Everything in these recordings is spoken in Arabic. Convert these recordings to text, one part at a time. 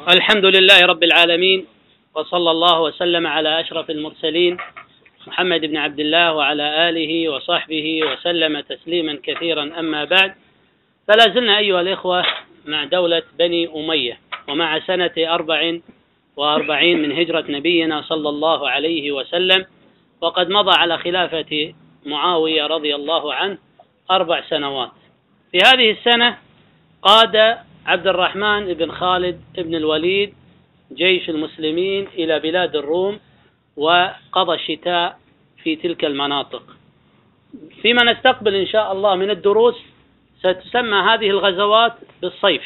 الحمد لله رب العالمين، وصلى الله وسلم على أشرف المرسلين محمد بن عبد الله وعلى آله وصحبه وسلم تسليما كثيرا. أما بعد، فلا زلنا أيها الإخوة مع دولة بني أمية، ومع سنة 44 من هجرة نبينا صلى الله عليه وسلم، وقد مضى على خلافة معاوية رضي الله عنه 4 سنوات. في هذه السنة قاد عبد الرحمن بن خالد بن الوليد جيش المسلمين إلى بلاد الروم، وقضى الشتاء في تلك المناطق. فيما نستقبل إن شاء الله من الدروس ستسمى هذه الغزوات بالصيف،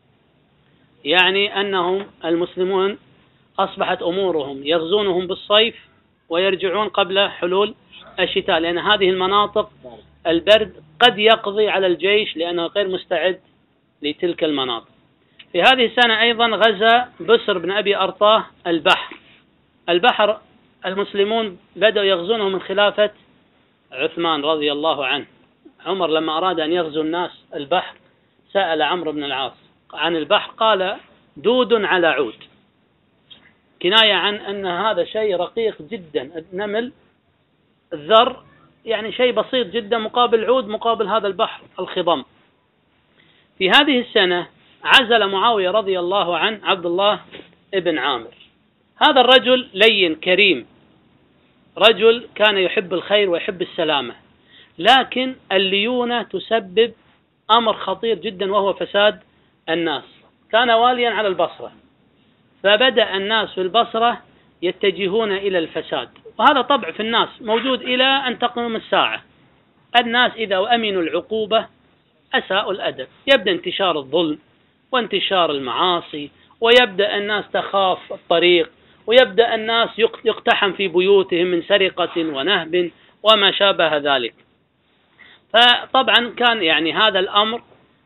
يعني أنهم المسلمون أصبحت أمورهم يغزونهم بالصيف ويرجعون قبل حلول الشتاء، لأن هذه المناطق البرد قد يقضي على الجيش لأنه غير مستعد لتلك المناطق. في هذه السنة أيضا غزا بسر بن أبي أرطاه البحر. المسلمون بدأوا يغزونه من خلافة عثمان رضي الله عنه. عمر لما أراد أن يغزو الناس البحر سأل عمرو بن العاص عن البحر، قال: دود على عود، كناية عن أن هذا شيء رقيق جدا، النمل الذر يعني شيء بسيط جدا مقابل عود، مقابل هذا البحر الخضم. في هذه السنة عزل معاوية رضي الله عنه عبد الله ابن عامر. هذا الرجل لين كريم، رجل كان يحب الخير ويحب السلامة، لكن الليونة تسبب أمر خطير جدا وهو فساد الناس. كان واليا على البصرة، فبدأ الناس في البصرة يتجهون إلى الفساد، وهذا طبع في الناس موجود إلى أن تقوم الساعة. الناس إذا أمنوا العقوبة أساءوا الأدب، يبدأ انتشار الظلم وانتشار المعاصي، ويبدأ الناس تخاف الطريق، ويبدأ الناس يقتحم في بيوتهم من سرقة ونهب وما شابه ذلك. فطبعا كان يعني هذا الأمر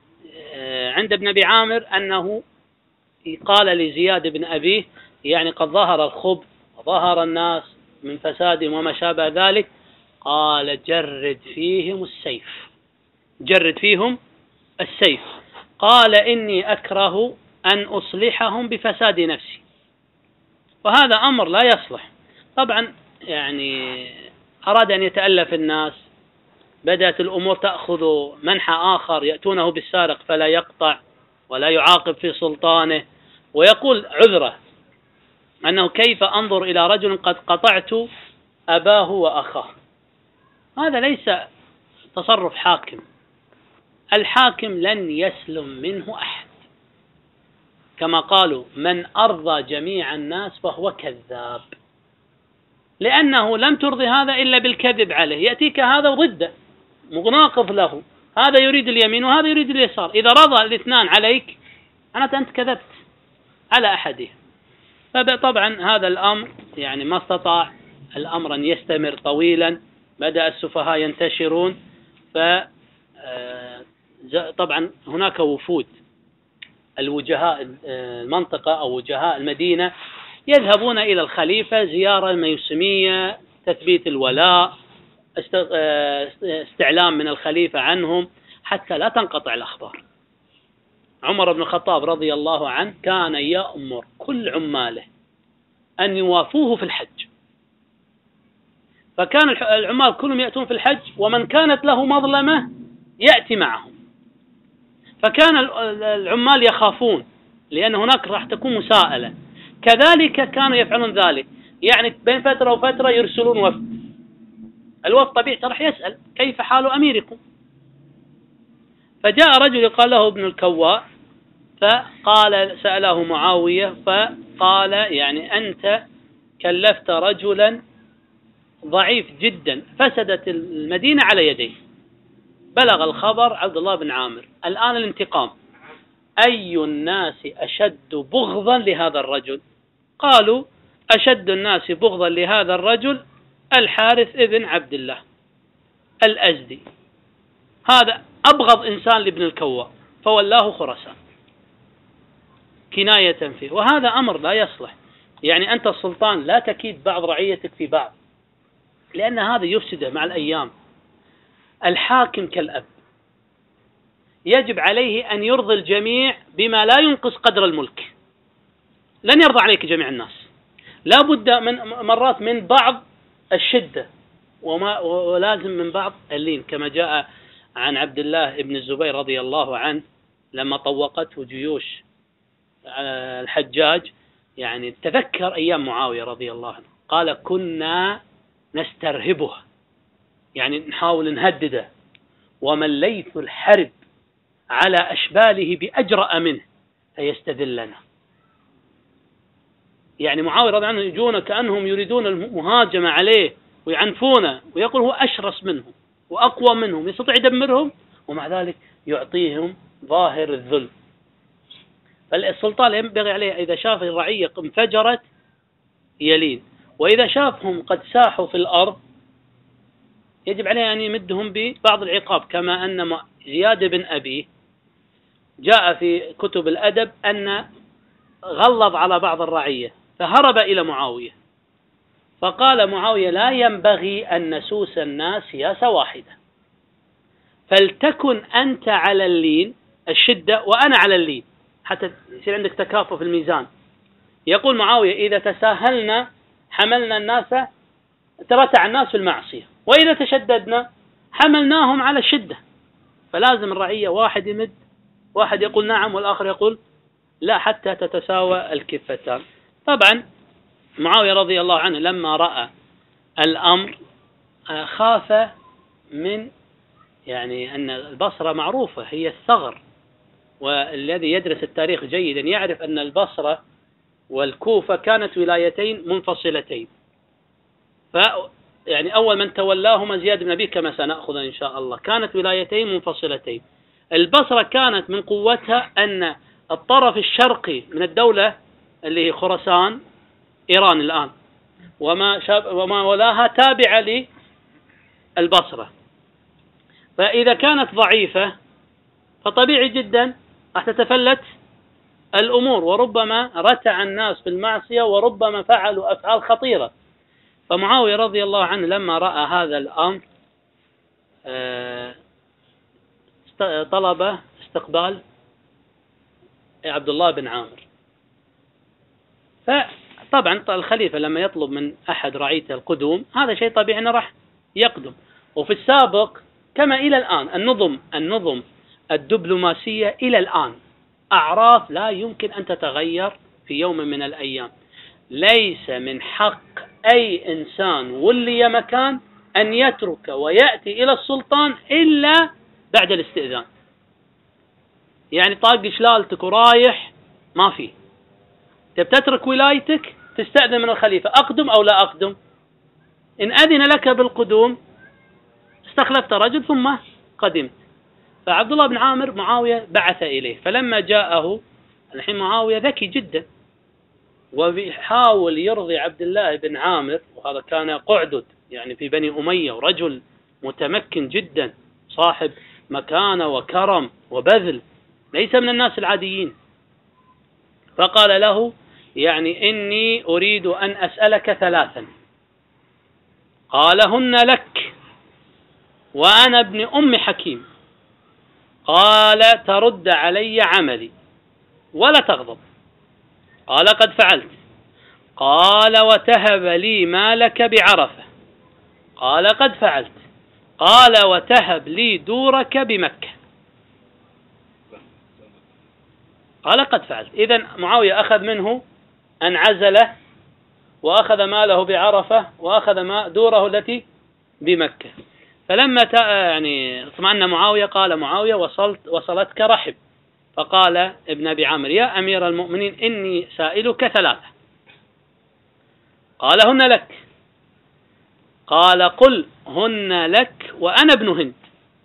عند ابن أبي عامر أنه قال لزياد بن أبيه: يعني قد ظهر الخبث وظهر الناس من فسادهم وما شابه ذلك. قال: جرد فيهم السيف، جرد فيهم السيف. قال: إني أكره أن أصلحهم بفساد نفسي، وهذا أمر لا يصلح. طبعا يعني أراد أن يتألف الناس، بدأت الأمور تأخذ منحى آخر، يأتونه بالسارق فلا يقطع ولا يعاقب في سلطانه، ويقول عذره أنه كيف أنظر إلى رجل قد قطعت أباه وأخاه. هذا ليس تصرف حاكم. الحاكم لن يسلم منه أحد، كما قالوا: من أرضى جميع الناس فهو كذاب، لأنه لم ترضي هذا إلا بالكذب عليه. يأتيك هذا وضده مناقض له، هذا يريد اليمين وهذا يريد اليسار، إذا رضى الاثنان عليك أنت كذبت على أحدهم. فطبعا هذا الأمر يعني ما استطاع الأمر أن يستمر طويلا، بدأ السفهاء ينتشرون. طبعا هناك وفود الوجهاء المنطقة أو وجهاء المدينة يذهبون إلى الخليفة زيارة موسمية، تثبيت الولاء، استعلام من الخليفة عنهم حتى لا تنقطع الأخبار. عمر بن الخطاب رضي الله عنه كان يأمر كل عماله أن يوافوه في الحج، فكان العمال كلهم يأتون في الحج، ومن كانت له مظلمة يأتي معهم. فكان العمال يخافون لأن هناك راح تكون مساءلة. كذلك كانوا يفعلون ذلك، يعني بين فترة وفترة يرسلون وفد. الوفد طبيعته راح يسأل: كيف حال أميركم؟ فجاء رجل يقال له ابن الكواء، فقال سأله معاوية، فقال: يعني أنت كلفت رجلا ضعيف جدا، فسدت المدينة على يديه. بلغ الخبر عبد الله بن عامر. الآن الانتقام. أي الناس أشد بغضا لهذا الرجل؟ قالوا: أشد الناس بغضا لهذا الرجل الحارث ابن عبد الله الأزدي، هذا أبغض إنسان لابن الكواء، فولاه خراسان كناية فيه. وهذا أمر لا يصلح. يعني أنت السلطان لا تكيد بعض رعيتك في بعض، لأن هذا يفسده مع الأيام. الحاكم كالأب، يجب عليه أن يرضي الجميع بما لا ينقص قدر الملك. لن يرضى عليك جميع الناس، لا بد من مرات من بعض الشدة ولازم من بعض اللين، كما جاء عن عبد الله بن الزبير رضي الله عنه لما طوقته جيوش الحجاج، يعني تذكر أيام معاوية رضي الله عنه، قال كنا نسترهبه، يعني نحاول نهدده، ومن ليث الحرب على أشباله بأجرأ منه فيستذلنا. يعني معاوية رضي الله عنه يجون كأنهم يريدون المهاجمة عليه ويعنفونه، ويقول هو أشرس منهم وأقوى منهم، يستطيع يدمرهم، ومع ذلك يعطيهم ظاهر الذل. فالسلطان ينبغي عليه إذا شاف الرعية انفجرت يلين، وإذا شافهم قد ساحوا في الأرض يجب عليه أن يمدهم ببعض العقاب، كما أن زياد بن أبيه جاء في كتب الأدب أن غلظ على بعض الرعية فهرب إلى معاوية، فقال معاوية لا ينبغي أن نسوس الناس سياسة واحدة، فلتكن أنت على اللين الشدة وأنا على اللين حتى يصير عندك تكافؤ في الميزان. يقول معاوية إذا تساهلنا حملنا الناس ترتع الناس في المعصية، وإذا تشددنا حملناهم على الشدة، فلازم الرعية واحد يمد، واحد يقول نعم والآخر يقول لا، حتى تتساوى الكفتان. طبعا معاوية رضي الله عنه لما رأى الأمر خاف من، يعني أن البصرة معروفة هي الثغر، والذي يدرس التاريخ جيدا يعرف أن البصرة والكوفة كانت ولايتين منفصلتين، يعني أول من تولاهما زياد بن أبيه كما سنأخذ إن شاء الله، كانت ولايتين منفصلتين. البصرة كانت من قوتها أن الطرف الشرقي من الدولة اللي هي خراسان إيران الآن وما ولاها تابعة للبصرة، فإذا كانت ضعيفة فطبيعي جدا راح تتفلت الأمور، وربما رتع الناس في المعصية وربما فعلوا أفعال خطيرة. فمعاوية رضي الله عنه لما رأى هذا الأمر طلب استقبال عبد الله بن عامر. فطبعا الخليفة لما يطلب من أحد رعيته القدوم هذا شيء طبيعي أنه راح يقدم. وفي السابق كما إلى الآن النظم الدبلوماسية إلى الآن أعراف لا يمكن أن تتغير في يوم من الأيام. ليس من حق أي إنسان ولي مكان أن يترك ويأتي إلى السلطان إلا بعد الاستئذان. يعني طاق شلالتك ورايح ما فيه، تترك ولايتك تستأذن من الخليفة أقدم أو لا أقدم، إن أذن لك بالقدوم استخلفت رجل ثم قدمت. فعبد الله بن عامر معاوية بعث إليه، فلما جاءه الحين معاوية ذكي جدا ويحاول يرضي عبد الله بن عامر، وهذا كان قعدد يعني في بني أمية ورجل متمكن جدا صاحب مكانة وكرم وبذل، ليس من الناس العاديين. فقال له يعني إني أريد أن أسألك ثلاثا، قال هن لك وأنا ابن أم حكيم. قال ترد علي عملي ولا تغضب. قال قد فعلت. قال وتهب لي مالك بعرفة. قال قد فعلت. قال وتهب لي دورك بمكة. قال قد فعلت. إذن معاوية أخذ منه أن عزله وأخذ ماله بعرفة وأخذ دوره التي بمكة. فلما يعني اطمأن معاوية قال معاوية وصلتك رحب. فقال ابن أبي عامر يا أمير المؤمنين إني سائلك ثلاثة. قال هن لك. قال قل هن لك وأنا ابن هند.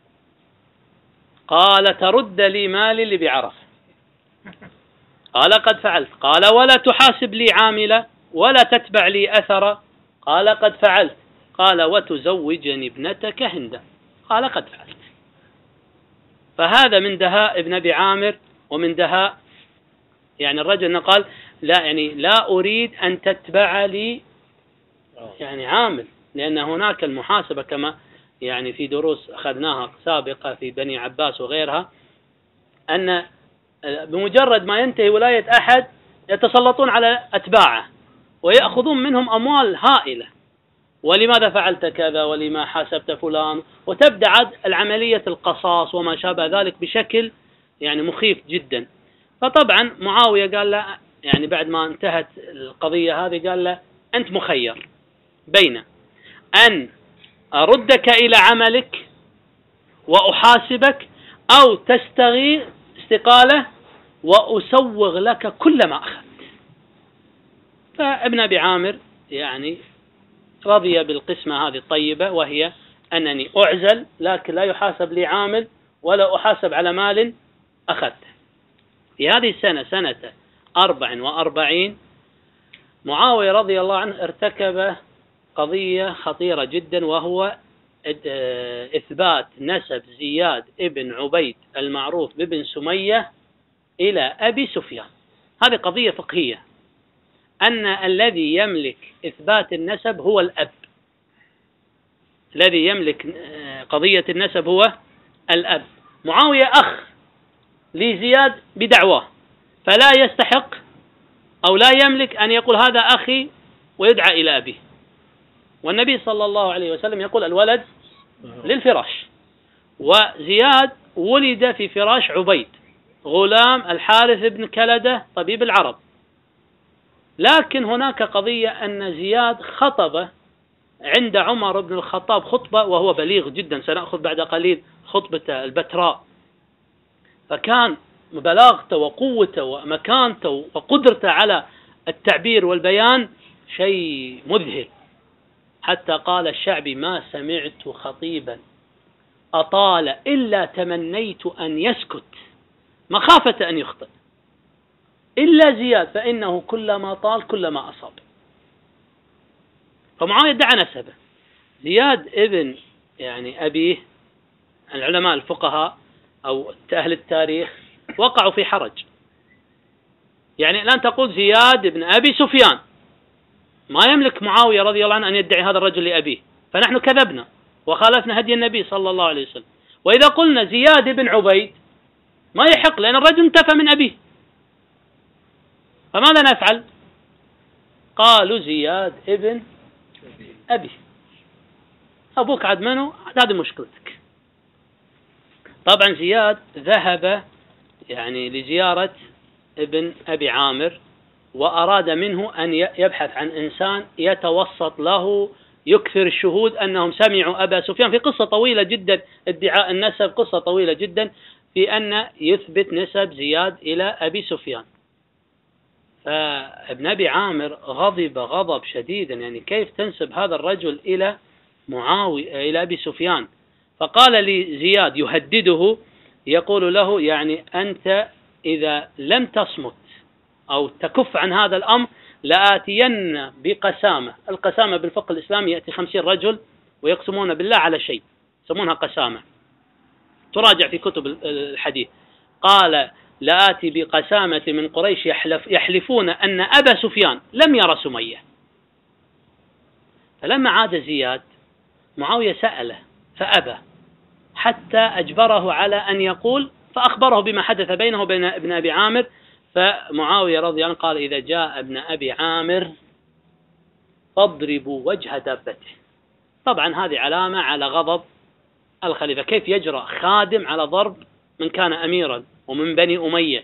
قال ترد لي مالي اللي بعرفة. قال قد فعلت. قال ولا تحاسب لي عاملة ولا تتبع لي أثر. قال قد فعلت. قال وتزوجني ابنتك هندا. قال قد فعلت. فهذا من دهاء ابن أبي عامر ومن دهاء يعني الرجل قال لا يعني لا أريد أن تتبع لي يعني عامل، لأن هناك المحاسبة كما يعني في دروس أخذناها سابقة في بني عباس وغيرها، أن بمجرد ما ينتهي ولاية أحد يتسلطون على أتباعه ويأخذون منهم أموال هائلة. ولماذا فعلت كذا، ولما حاسبت فلان، وتبدأ العملية القصاص وما شابه ذلك بشكل يعني مخيف جدا. فطبعا معاوية قال له يعني بعد ما انتهت القضية هذه قال له أنت مخير بين أن أردك إلى عملك وأحاسبك، أو تستغيث استقالة وأسوغ لك كل ما أخذت. فابن أبي عامر يعني رضي بالقسمة هذه الطيبة، وهي أنني أعزل لكن لا يحاسب لي عامل ولا أحاسب على مال أخذته. في هذه السنة سنة 44 معاوية رضي الله عنه ارتكب قضية خطيرة جدا، وهو إثبات نسب زياد ابن عبيد المعروف بابن سمية إلى أبي سفيان. هذه قضية فقهية، أن الذي يملك إثبات النسب هو الأب. الذي يملك قضية النسب هو الأب. معاوية أخ لزياد بدعواه، فلا يستحق أو لا يملك أن يقول هذا أخي ويدعى إلى أبيه. والنبي صلى الله عليه وسلم يقول الولد للفراش، وزياد ولد في فراش عبيد غلام الحارث بن كلدة طبيب العرب. لكن هناك قضية أن زياد خطب عند عمر بن الخطاب خطبة وهو بليغ جدا، سنأخذ بعد قليل خطبة البتراء، فكان بلاغته وقوته ومكانته وقدرته على التعبير والبيان شيء مذهل، حتى قال الشعبي ما سمعت خطيبا أطال إلا تمنيت أن يسكت مخافة أن يخطئ، إلا زياد فإنه كلما طال كلما أصاب. فمعاوية دعا نسبه. زياد ابن يعني أبيه، العلماء الفقهاء أو أهل التاريخ وقعوا في حرج. يعني الآن تقول زياد بن أبي سفيان، ما يملك معاوية رضي الله عنه أن يدعي هذا الرجل لأبيه، فنحن كذبنا وخالفنا هدي النبي صلى الله عليه وسلم. وإذا قلنا زياد بن عبيد ما يحق، لأن الرجل انتفى من أبيه، فماذا نفعل؟ قالوا زياد ابن أبي، أبوك عد منه، هذه مشكلتك. طبعا زياد ذهب يعني لزيارة ابن أبي عامر، وأراد منه أن يبحث عن إنسان يتوسط له، يكثر الشهود أنهم سمعوا أبا سفيان، في قصة طويلة جدا، ادعاء النسب قصة طويلة جدا في أن يثبت نسب زياد إلى أبي سفيان. فابن أبي عامر غضب غضب شديدا، يعني كيف تنسب هذا الرجل إلى معاوية إلى أبي سفيان؟ فقال لزياد يهدده، يقول له يعني أنت إذا لم تصمت أو تكف عن هذا الأمر لآتين بقسامة. القسامة بالفقه الإسلامي يأتي 50 رجل ويقسمون بالله على شيء، يسمونها قسامة، تراجع في كتب الحديث. قال لآتي بقسامة من قريش يحلفون أن أبا سفيان لم يرى سمية. فلما عاد زياد معاوية سأله فأبى، حتى أجبره على أن يقول، فأخبره بما حدث بينه وبين ابن أبي عامر. فمعاوية رضي الله عنه قال إذا جاء ابن أبي عامر فاضربوا وجه دابته. طبعا هذه علامة على غضب الخليفة، كيف يجرأ خادم على ضرب من كان أميرا ومن بني أمية.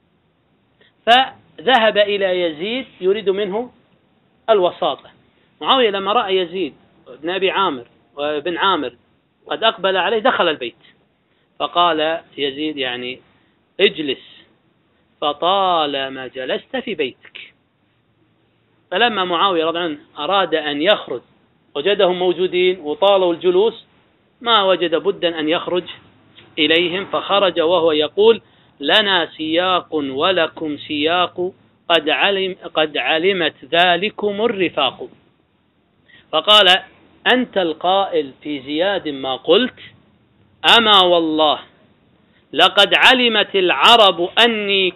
فذهب إلى يزيد يريد منه الوساطة. معاوية لما رأى يزيد ابن أبي عامر وابن عامر قد أقبل عليه دخل البيت، فقال يزيد يعني اجلس فطالما جلست في بيتك. فلما معاوية رضي الله عنه أراد أن يخرج وجدهم موجودين وطالوا الجلوس، ما وجد بدا أن يخرج إليهم، فخرج وهو يقول لنا سياق ولكم سياق قد علمت ذلكم الرفاق. فقال أنت القائل في زياد ما قلت، أما والله لقد علمت العرب أني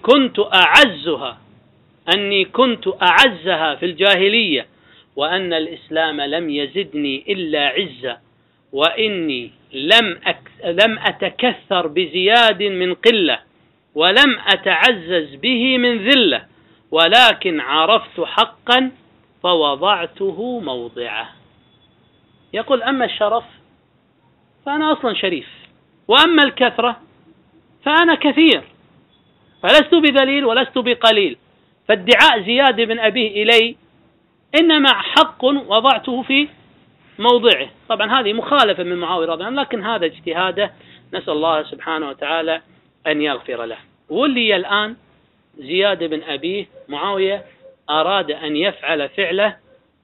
كنت أعزها في الجاهلية، وأن الإسلام لم يزدني إلا عزة، وإني لم أتكثر بزياد من قلة، ولم أتعزز به من ذلة، ولكن عرفت حقا فوضعته موضعه. يقول أما الشرف فأنا أصلا شريف، وأما الكثرة فأنا كثير، فلست بذليل ولست بقليل. فادعاء زياد بن أبيه إلي إنما حق وضعته في موضعه. طبعا هذه مخالفة من معاوية رضي الله عنه، لكن هذا اجتهاده، نسأل الله سبحانه وتعالى أن يغفر له. ولي الآن زياد بن أبيه، معاوية أراد أن يفعل فعلة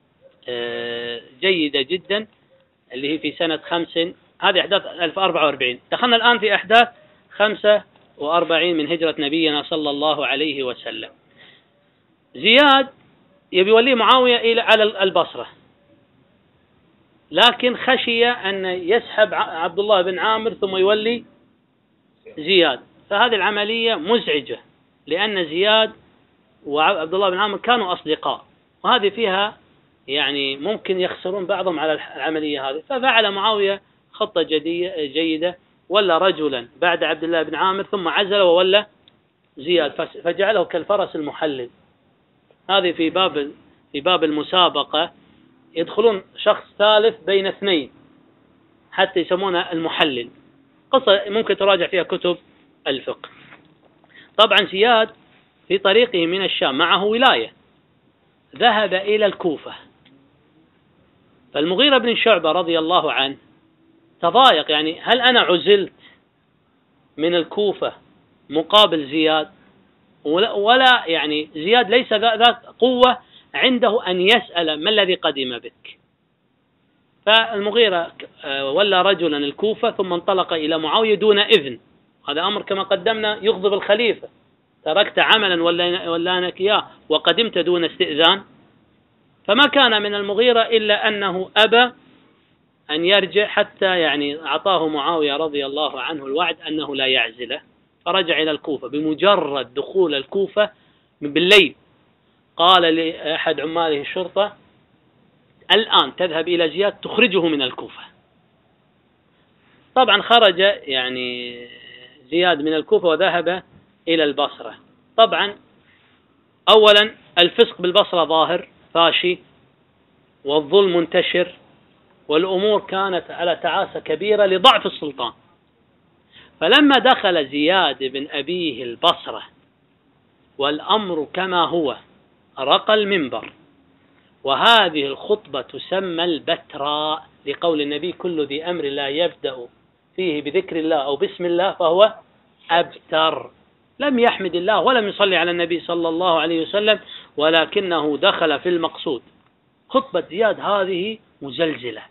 جيدة جدا اللي هي في سنة 5، هذه أحداث 1044. دخلنا الآن في أحداث 45 من هجرة نبينا صلى الله عليه وسلم. زياد يبي يولي معاوية على البصرة، لكن خشي أن يسحب عبد الله بن عامر ثم يولي زياد، فهذه العملية مزعجة، لأن زياد وعبد الله بن عامر كانوا أصدقاء، وهذه فيها يعني ممكن يخسرون بعضهم على العملية هذه. ففعل معاوية خطة جيدة، ولا رجلا بعد عبد الله بن عامر ثم عزل وولى زياد، فجعله كالفرس المحلل. هذه في باب المسابقة يدخلون شخص ثالث بين اثنين حتى يسمونه المحلل. قصة ممكن تراجع فيها كتب الفقه. طبعا زياد في طريقه من الشام معه ولاية، ذهب إلى الكوفة، فالمغيرة بن شعبة رضي الله عنه تضايق، يعني هل أنا عزلت من الكوفة مقابل زياد؟ ولا يعني زياد ليس ذات قوة عنده أن يسأل ما الذي قدم بك. فالمغيرة ولى رجلا الكوفة ثم انطلق إلى معاوية دون إذن. هذا أمر كما قدمنا يغضب الخليفة، تركت عملا ولانك إياه وقدمت دون استئذان. فما كان من المغيرة إلا أنه أبى أن يرجع، حتى يعني أعطاه معاوية رضي الله عنه الوعد أنه لا يعزله، فرجع إلى الكوفة. بمجرد دخول الكوفة بالليل قال لأحد عماله الشرطة: الآن تذهب إلى زياد تخرجه من الكوفة. طبعا خرج يعني زياد من الكوفة وذهب إلى البصرة. طبعا أولا الفسق بالبصرة ظاهر فاشي، والظلم منتشر، والأمور كانت على تعاسة كبيرة لضعف السلطان. فلما دخل زياد بن أبيه البصرة والأمر كما هو، رقى المنبر، وهذه الخطبة تسمى البتراء، لقول النبي: كل ذي أمر لا يبدأ فيه بذكر الله أو بسم الله فهو أبتر. لم يحمد الله ولم يصلي على النبي صلى الله عليه وسلم، ولكنه دخل في المقصود. خطبة زياد هذه مزلزلة،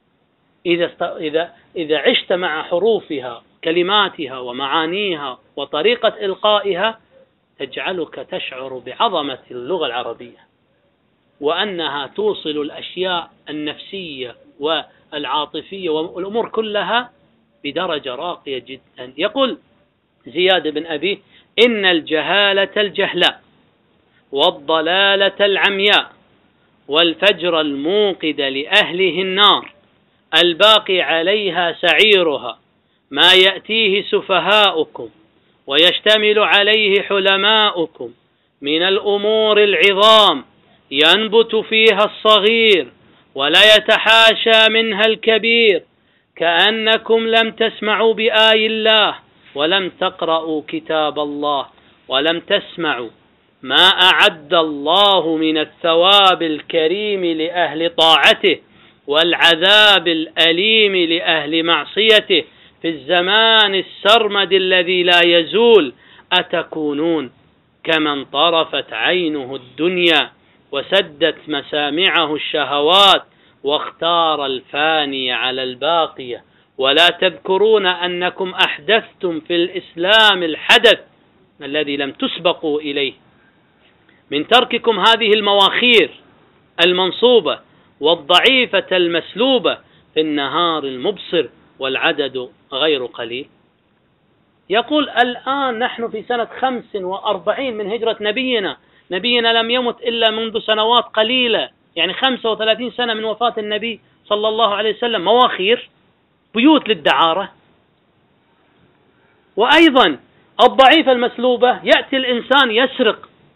إذا عشت مع حروفها كلماتها ومعانيها وطريقة إلقائها تجعلك تشعر بعظمة اللغة العربية، وأنها توصل الأشياء النفسية والعاطفية والأمور كلها بدرجة راقية جدا. يقول زياد بن أبيه: إن الجهالة الجهلاء والضلالة العمياء والفجر الموقد لأهله النار الباقي عليها سعيرها ما يأتيه سفهاؤكم ويشتمل عليه حلماؤكم من الأمور العظام ينبت فيها الصغير ولا يتحاشى منها الكبير، كأنكم لم تسمعوا بآي الله ولم تقرأوا كتاب الله ولم تسمعوا ما أعد الله من الثواب الكريم لأهل طاعته والعذاب الأليم لأهل معصيته في الزمان السرمد الذي لا يزول. أتكونون كمن طرفت عينه الدنيا وسدت مسامعه الشهوات واختار الفاني على الباقية، ولا تذكرون أنكم أحدثتم في الإسلام الحدث الذي لم تسبقوا إليه من ترككم هذه المواخير المنصوبة والضعيفة المسلوبة في النهار المبصر والعدد غير قليل. يقول الآن نحن في سنة 45 من هجرة نبينا لم يمت إلا منذ سنوات قليلة، يعني 35 سنة من وفاة النبي صلى الله عليه وسلم. مواخير، بيوت للدعارة. وأيضا الضعيفة المسلوبة، يأتي الإنسان يسرق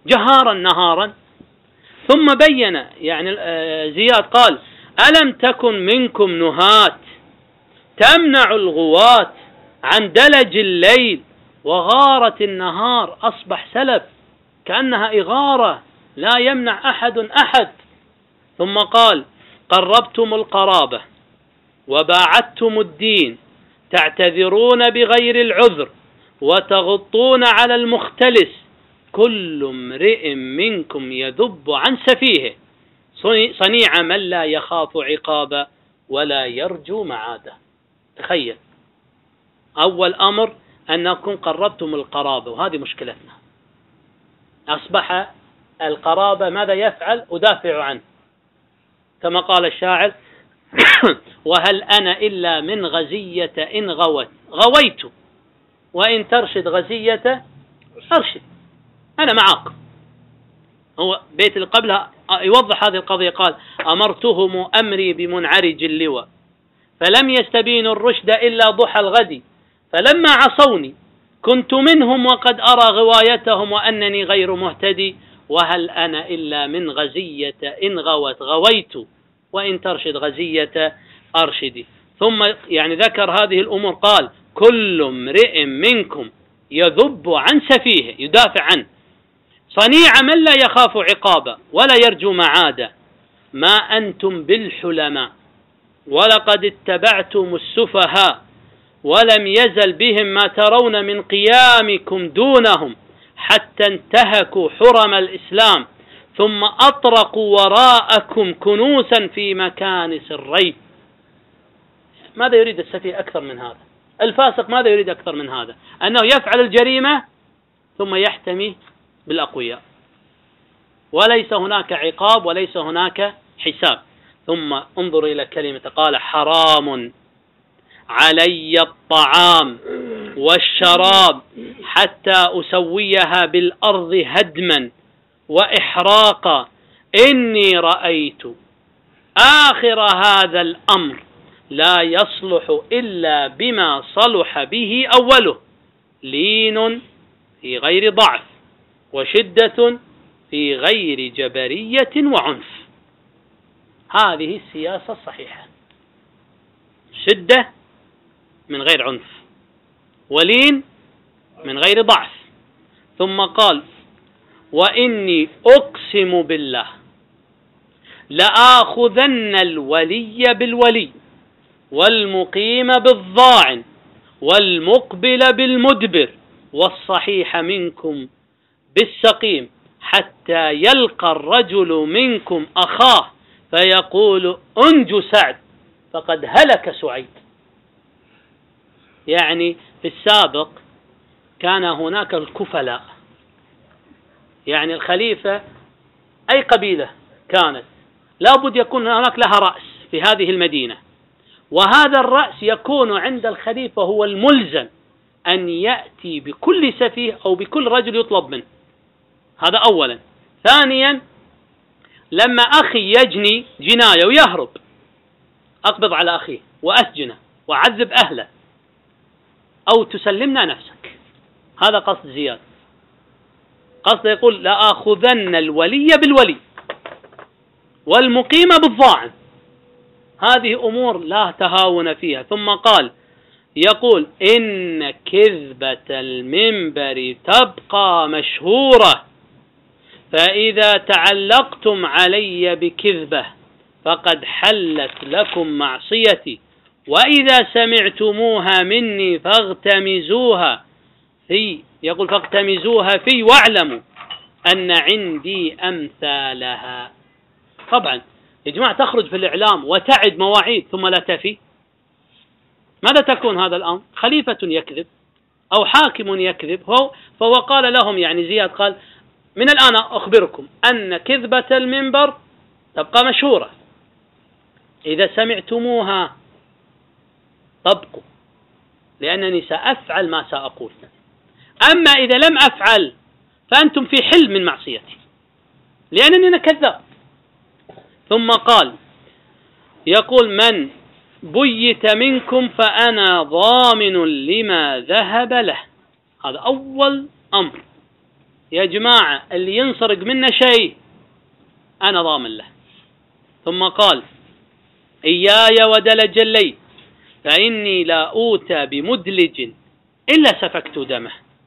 جهارا نهارا. ثم بين يعني زياد قال: ألم تكن منكم نهاة تمنع الغواة عن دلج الليل وغارة النهار. أصبح سلف كأنها إغارة لا يمنع أحد. ثم قال: قربتم القرابة وباعدتم الدين، تعتذرون بغير العذر وتغطون على المختلس، كل امرئ منكم يذب عن سفيهه، صنيع من لا يخاف عقابا ولا يرجو معادا. تخيل، أول أمر أنكم قربتم القرابة، وهذه مشكلتنا. أصبح القرابة ماذا يفعل؟ أدافع عنه، كما قال الشاعر: وهل أنا إلا من غزية إن غويت وإن ترشد غزية أرشد. أنا معاك. هو بيت اللي قبلها يوضح هذه القضية، قال: أمرتهم أمري بمنعرج اللوى فلم يستبينوا الرشد إلا ضحى الغد، فلما عصوني كنت منهم وقد أرى غوايتهم وأنني غير مهتدي، وهل أنا إلا من غزية إن غويت وإن ترشد غزية أرشدي. ثم يعني ذكر هذه الأمور، قال: كل امرئ منكم يذب عن سفيه، يدافع عنه، صنيع من لا يخاف عقابا ولا يرجو معادا، ما أنتم بالحلماء ولقد اتبعتم السفهاء ولم يزل بهم ما ترون من قيامكم دونهم حتى انتهكوا حرم الإسلام ثم أطرقوا وراءكم كنوسا في مكانس الريب. ماذا يريد السفيه أكثر من هذا؟ الفاسق ماذا يريد أكثر من هذا؟ أنه يفعل الجريمة ثم يحتمي بالأقوياء، وليس هناك عقاب وليس هناك حساب. ثم انظر إلى كلمة، قال: حرام علي الطعام والشراب حتى أسويها بالأرض هدما وإحراقا، إني رأيت آخر هذا الأمر لا يصلح إلا بما صلح به أوله، لين في غير ضعف وشدة في غير جبرية وعنف. هذه السياسة الصحيحة، شدة من غير عنف، ولين من غير ضعف. ثم قال: وإني أقسم بالله لآخذن الولي بالولي والمقيم بالضاعن والمقبل بالمدبر والصحيح منكم بالسقيم حتى يلقى الرجل منكم أخاه فيقول: أنجو سعد فقد هلك سعيد. يعني في السابق كان هناك الكفلاء، يعني الخليفة أي قبيلة كانت لابد يكون هناك لها رأس في هذه المدينة، وهذا الرأس يكون عند الخليفة هو الملزم أن يأتي بكل سفيه أو بكل رجل يطلب منه. هذا أولا. ثانيا، لما أخي يجني جناية ويهرب أقبض على أخيه وأسجنه وأعذب أهله، أو تسلمنا نفسك. هذا قصد زياد، قصد يقول: لآخذن الولي بالولي والمقيم بالضاعن. هذه أمور لا تهاون فيها. ثم قال يقول: إن كذبة المنبر تبقى مشهورة، فإذا تعلقتم علي بكذبة فقد حلت لكم معصيتي، وإذا سمعتموها مني فاغتمزوها في، يقول فاغتمزوها في واعلموا أن عندي أمثالها. طبعا يا جماعة تخرج في الإعلام وتعد مواعيد ثم لا تفي، ماذا تكون هذا الأمر؟ خليفة يكذب أو حاكم يكذب. فهو قال لهم، يعني زياد قال: من الآن أخبركم أن كذبة المنبر تبقى مشهورة، إذا سمعتموها طبقوا، لأنني سأفعل ما سأقول، أما إذا لم أفعل فأنتم في حل من معصيتي لأنني أنا كذاب. ثم قال يقول: من بيت منكم فأنا ضامن لما ذهب له. هذا أول أمر، يا جماعة اللي ينسرق منا شيء أنا ضامن له. ثم قال إياي ودلج الليل فإني لا أوتى بمدلج إلا سفكت دمه.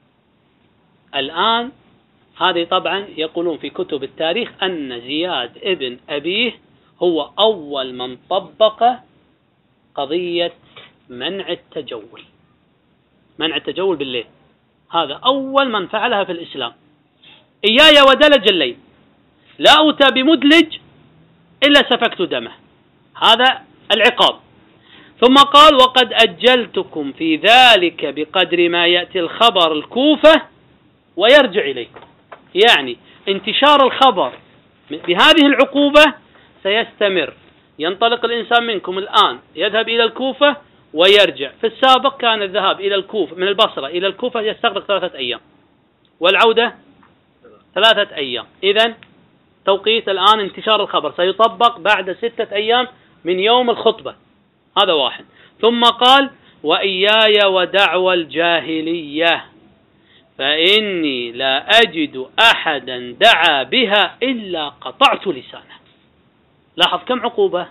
الآن هذه طبعا يقولون في كتب التاريخ أن زياد ابن أبيه هو أول من طبق قضية منع التجول. منع التجول بالليل هذا أول من فعلها في الإسلام. إياي ودلج الليل لا أوتى بمدلج إلا سفكت دمه، هذا العقاب. ثم قال وقد أجلتكم في ذلك بقدر ما يأتي الخبر الكوفة ويرجع إليكم. يعني انتشار الخبر بهذه العقوبة سيستمر، ينطلق الإنسان منكم الآن يذهب إلى الكوفة ويرجع. في السابق كان الذهاب إلى الكوفة من البصرة إلى الكوفة يستغرق 3 أيام والعودة 3 أيام. إذن توقيت الآن انتشار الخبر سيطبق بعد 6 أيام من يوم الخطبة، هذا واحد. ثم قال وإياي ودعوى الجاهلية فإني لا أجد أحدا دعا بها إلا قطعت لسانه. لاحظ كم عقوبة: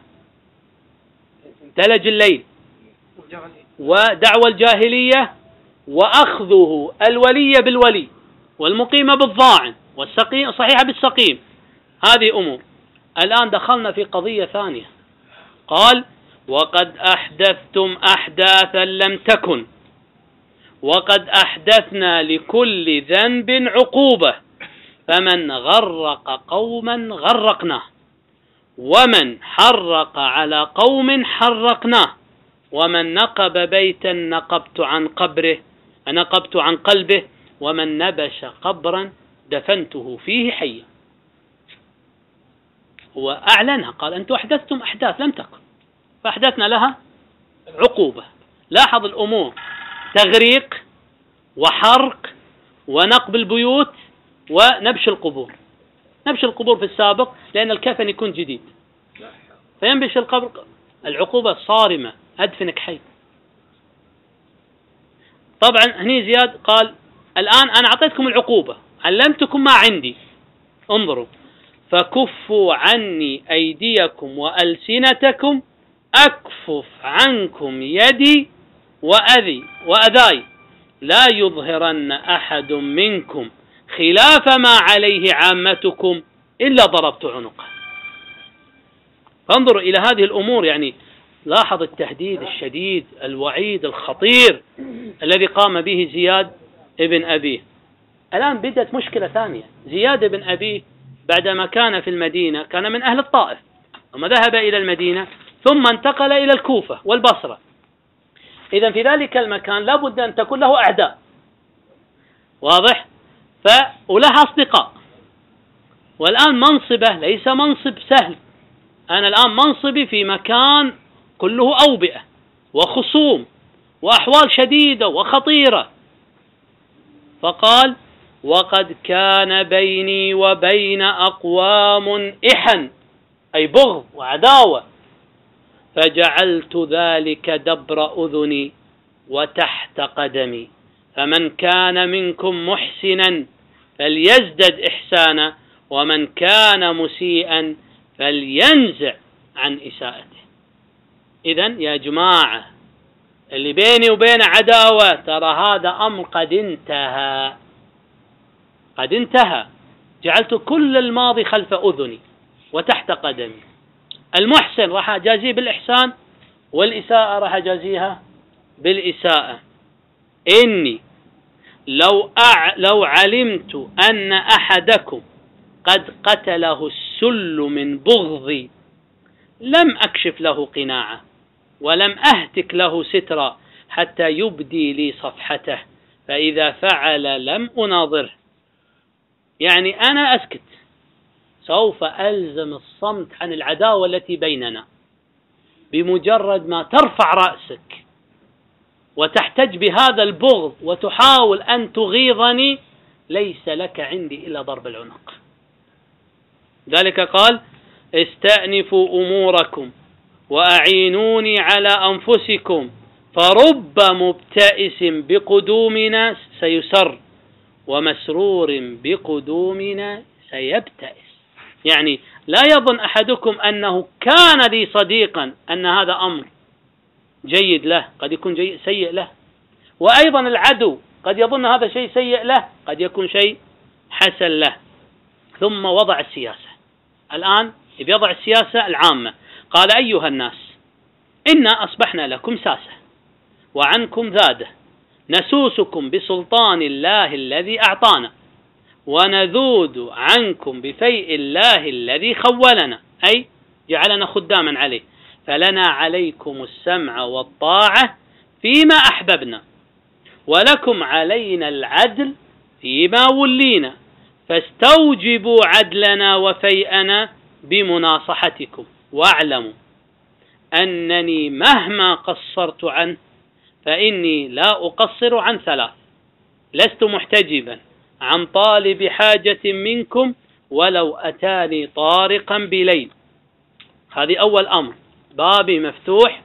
دلج الليل ودعوى الجاهلية وأخذه الولي بالولي والمقيم بالضاعن والسقيم صحيح بالسقيم، هذه أمور. الآن دخلنا في قضية ثانية، قال وقد أحدثتم أحداثا لم تكن وقد أحدثنا لكل ذنب عقوبة فمن غرق قوما غرقناه ومن حرق على قوم حرقناه ومن نقب بيتا نقبت عن قلبه ومن نبش قبرا دفنته فيه حيا. وأعلنها قال أنتم أحدثتم أحداث لم تكن فأحدثنا لها عقوبة. لاحظ الأمور: تغريق وحرق ونقب البيوت ونبش القبور. نبش القبور في السابق لأن الكفن يكون جديد فينبش القبر، العقوبة صارمة، أدفنك حي. طبعا هني زياد قال الآن أنا أعطيتكم العقوبة، علمتكم ما عندي، انظروا: فكفوا عني أيديكم وألسنتكم أكفف عنكم يدي وأذاي لا يظهرن أحد منكم خلاف ما عليه عامتكم إلا ضربت عنقه. فانظروا إلى هذه الأمور، يعني لاحظ التهديد الشديد، الوعيد الخطير الذي قام به زياد ابن أبيه. الآن بدأت مشكلة ثانية. زياد بن أبيه بعدما كان في المدينة كان من أهل الطائف، ثم ذهب إلى المدينة ثم انتقل إلى الكوفة والبصرة. إذن في ذلك المكان لابد أن تكون له أعداء، واضح؟ ولها أصدقاء. والآن منصبه ليس منصب سهل. أنا الآن منصبي في مكان كله أوبئة وخصوم وأحوال شديدة وخطيرة. فقال وقد كان بيني وبين أقوام إحن، أي بغض وعداوة، فجعلت ذلك دبر أذني وتحت قدمي، فمن كان منكم محسنا فليزدد إحسانا ومن كان مسيئا فلينزع عن إساءته. إذن يا جماعة اللي بيني وبين عداوة ترى هذا أمر قد انتهى. جعلت كل الماضي خلف أذني وتحت قدمي. المحسن راح أجازيه بالإحسان والإساءة راح أجازيها بالإساءة. إني لو علمت أن أحدكم قد قتله السل من بغضي لم أكشف له قناعة ولم أهتك له سترا حتى يبدي لي صفحته، فإذا فعل لم أناظره. يعني أنا أسكت، سوف ألزم الصمت عن العداوة التي بيننا. بمجرد ما ترفع رأسك وتحتج بهذا البغض وتحاول أن تغيظني ليس لك عندي إلا ضرب العنق. ذلك قال استأنفوا أموركم وأعينوني على أنفسكم فرب مبتئس بقدومنا سيسر ومسرور بقدومنا سيبتئس. يعني لا يظن أحدكم أنه كان لي صديقا أن هذا أمر جيد له، قد يكون سيء له. وأيضا العدو قد يظن هذا شيء سيء له، قد يكون شيء حسن له. ثم وضع السياسة، الآن يضع السياسة العامة. قال: أيها الناس، إنا أصبحنا لكم ساسة وعنكم ذادة، نسوسكم بسلطان الله الذي أعطانا، ونذود عنكم بفيء الله الذي خولنا، أي جعلنا خداما عليه، فلنا عليكم السمع والطاعة فيما أحببنا، ولكم علينا العدل فيما ولينا، فاستوجبوا عدلنا وفيئنا بمناصحتكم، واعلموا أنني مهما قصرت عنه فإني لا أقصر عن ثلاث: لست محتجبا عن طالب حاجة منكم ولو أتاني طارقا بليل. هذه أول أمر، بابي مفتوح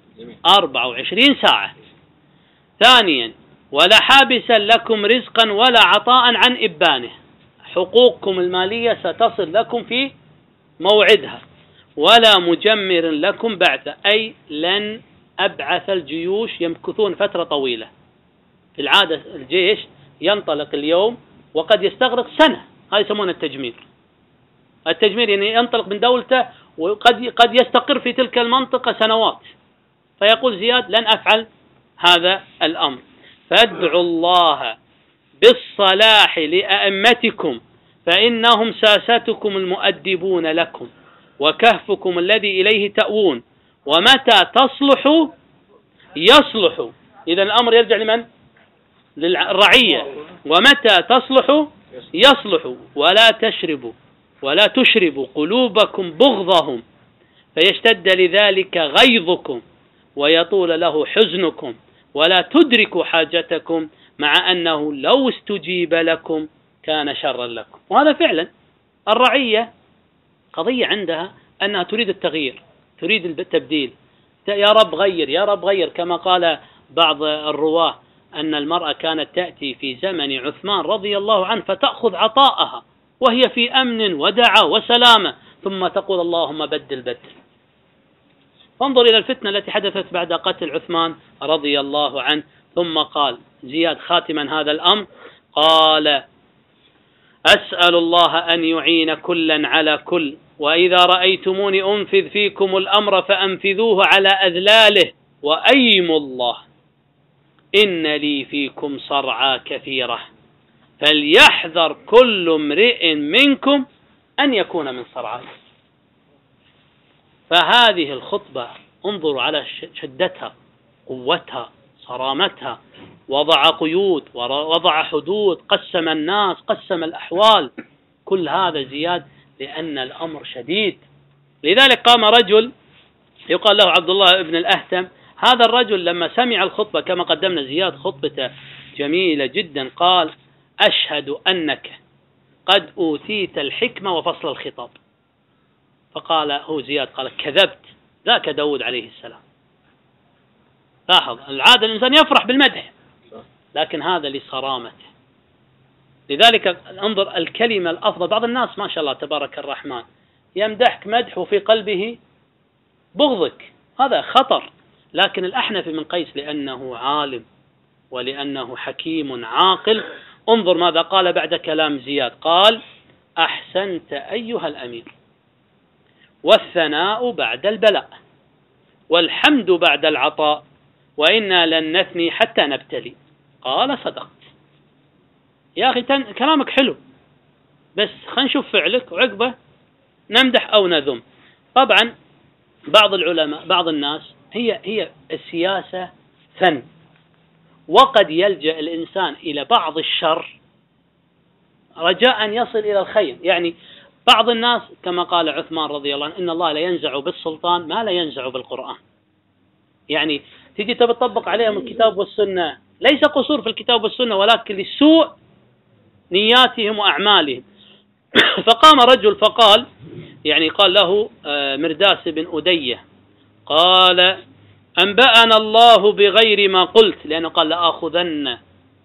24 ساعة. ثانيا: ولا حابسا لكم رزقا ولا عطاء عن إبانه، حقوقكم المالية ستصل لكم في موعدها، ولا مجمر لكم بعد، أي لن أبعث الجيوش يمكثون فترة طويلة. في العادة الجيش ينطلق اليوم وقد يستغرق سنة، هذا يسمونه التجمير. التجمير يعني ينطلق من دولته وقد يستقر في تلك المنطقة سنوات. فيقول زياد: لن أفعل هذا الأمر، فادعوا الله بالصلاح لأئمتكم فإنهم ساستكم المؤدبون لكم وكهفكم الذي إليه تأوون، ومتى تصلحوا يصلحوا. إذا الأمر يرجع لمن؟ للرعية. ومتى تصلحوا يصلحوا، ولا تشربوا قلوبكم بغضهم فيشتد لذلك غيظكم ويطول له حزنكم، ولا تدركوا حاجتكم مع أنه لو استجيب لكم كان شرا لكم. وهذا فعلا الرعية قضية عندها أنها تريد التغيير، تريد التبديل. يا رب غير، يا رب غير، كما قال بعض الرواه أن المرأة كانت تأتي في زمن عثمان رضي الله عنه فتأخذ عطاءها وهي في أمن ودعاء وسلامة، ثم تقول: اللهم بدل. فانظر إلى الفتنة التي حدثت بعد قتل عثمان رضي الله عنه. ثم قال زياد خاتما هذا الأمر، قال: أسأل الله أن يعين كلا على كل، وإذا رأيتموني أنفذ فيكم الأمر فأنفذوه على أذلاله، وأيم الله إن لي فيكم صرعى كثيرة، فليحذر كل امرئ منكم أن يكون من صرعى. فهذه الخطبة انظروا على شدتها، قوتها، صرامتها، وضع قيود ووضع حدود، قسم الناس، قسم الأحوال، كل هذا زياد لأن الأمر شديد. لذلك قام رجل يقال له عبد الله بن الأهتم. هذا الرجل لما سمع الخطبة كما قدمنا زياد خطبته جميلة جدا، قال: أشهد أنك قد أوتيت الحكمة وفصل الخطاب. فقال هو زياد قال: كذبت، ذاك داود عليه السلام. لاحظ، العادة الإنسان يفرح بالمدح، لكن هذا لصرامته. لذلك انظر الكلمة الأفضل. بعض الناس ما شاء الله تبارك الرحمن يمدحك مدح وفي قلبه بغضك، هذا خطر. لكن الأحنف من قيس لأنه عالم ولأنه حكيم عاقل، انظر ماذا قال بعد كلام زياد، قال: أحسنت أيها الأمير، والثناء بعد البلاء، والحمد بعد العطاء، وإنا لن نثني حتى نبتلي. قال: صدقت يا أخي، كلامك حلو، بس خلينا نشوف فعلك وعقبه نمدح أو نذم. طبعا بعض العلماء، بعض الناس، هي السياسة فن، وقد يلجأ الإنسان إلى بعض الشر رجاء أن يصل إلى الخير. يعني بعض الناس كما قال عثمان رضي الله عنه: إن الله لا ينزع بالسلطان ما لا ينزع بالقرآن. يعني تيجي تطبق عليهم الكتاب والسنة، ليس قصور في الكتاب والسنة، ولكن لسوء نياتهم وأعمالهم. فقام رجل فقال، يعني قال له مرداس بن أدية، قال: أنبأنا الله بغير ما قلت، لأنه قال: لآخذن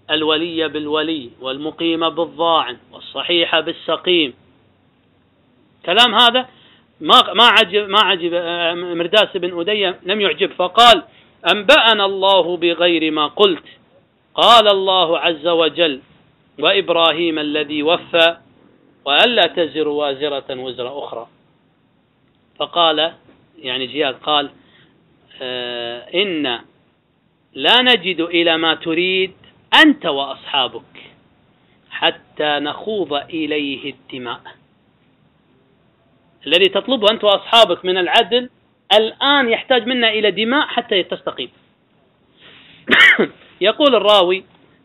الولي بالولي والمقيم بالضاعن والصحيح بالسقيم. كلام هذا ما عجب مرداس بن أدي، لم يعجب، فقال: أنبأنا الله بغير ما قلت، قال الله عز وجل: وإبراهيم الذي وفى وألا تزر وازرة وزر أخرى. فقال يعني زياد قال: إن لا نجد إلى ما تريد أنت وأصحابك حتى نخوض إليه الدماء. الذي تطلبه أنت وأصحابك من العدل الآن يحتاج منا إلى دماء حتى تستقيم. يقول الراوي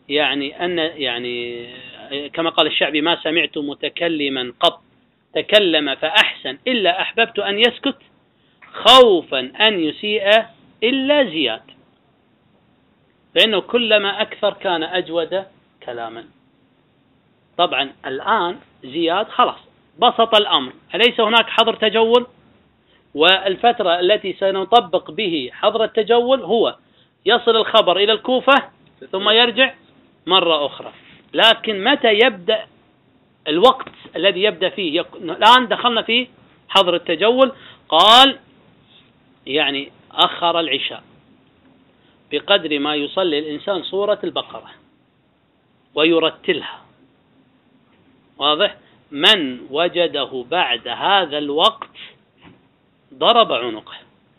يعني كما قال الشعبي: ما سمعت متكلما قط تكلم فأحسن إلا أحببت أن يسكت خوفا أن يسيء إلا زياد، فإنه كلما أكثر كان أجود كلاما. طبعا الآن زياد خلاص بسط الأمر، أليس هناك حظر تجول؟ والفترة التي سنطبق به حظر التجول هو يصل الخبر إلى الكوفة ثم يرجع مرة أخرى. لكن متى يبدأ الوقت الذي يبدأ فيه؟ الآن دخلنا في حظر التجول. قال يعني أخر العشاء بقدر ما يصلي الإنسان سورة البقرة ويرتلها، واضح؟ من وجده بعد هذا الوقت ضرب عنقه.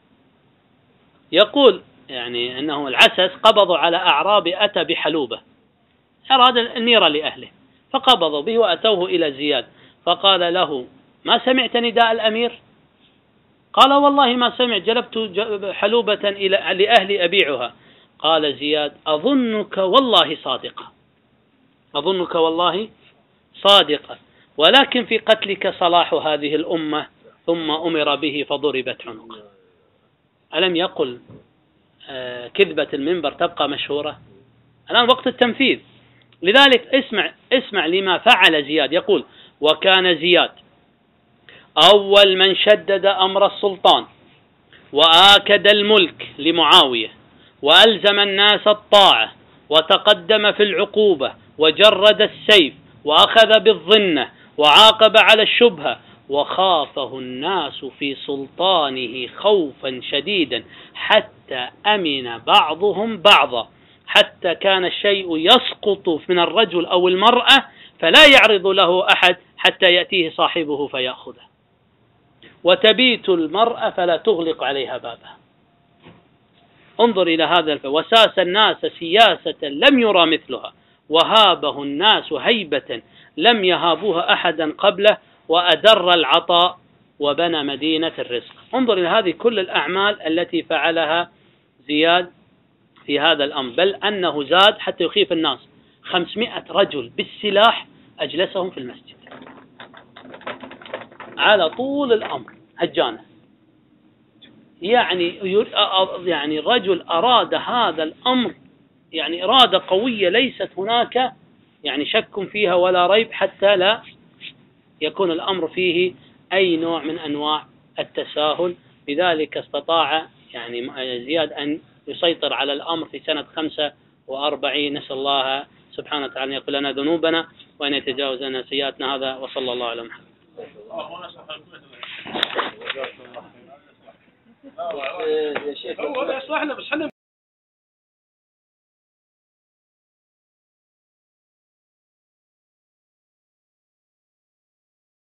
يقول يعني أنه العسس قبضوا على أعراب أتى بحلوبة، أراد النيرة لأهله، فقبضوا به وأتوه إلى زياد، فقال له: ما سمعت نداء الأمير؟ قال: والله ما سمعت، جلبت حلوبة لأهلي أبيعها. قال زياد: أظنك والله صادقة، أظنك والله صادقة، ولكن في قتلك صلاح هذه الأمة. ثم أمر به فضربت عنقه. ألم يقل كذبة المنبر تبقى مشهورة؟ الآن وقت التنفيذ. لذلك اسمع لما فعل زياد. يقول: وكان زياد أول من شدد أمر السلطان وآكد الملك لمعاوية وألزم الناس الطاعة وتقدم في العقوبة وجرد السيف وأخذ بالظنة وعاقب على الشبهة، وخافه الناس في سلطانه خوفا شديدا حتى أمن بعضهم بعضا، حتى كان الشيء يسقط من الرجل أو المرأة فلا يعرض له أحد حتى يأتيه صاحبه فيأخذه، وتبيت المرأة فلا تغلق عليها بابها. انظر إلى هذا وساس الناس سياسة لم يرى مثلها، وهابه الناس هيبة لم يهابوها أحدا قبله، وأدر العطاء وبنى مدينة الرزق. انظر إلى هذه كل الأعمال التي فعلها زياد في هذا الأمر، بل أنه زاد حتى يخيف الناس. 500 رجل بالسلاح أجلسهم في المسجد على طول الأمر هجانة. يعني رجل أراد هذا الأمر يعني إرادة قوية ليست هناك يعني شك فيها ولا ريب، حتى لا يكون الأمر فيه أي نوع من أنواع التساهل. لذلك استطاع يعني زياد أن يسيطر على الأمر في سنة 45. نسأل الله سبحانه وتعالى أن يغفر لنا ذنوبنا وأن يتجاوز لنا سيئاتنا. هذا وصلى الله على محمد.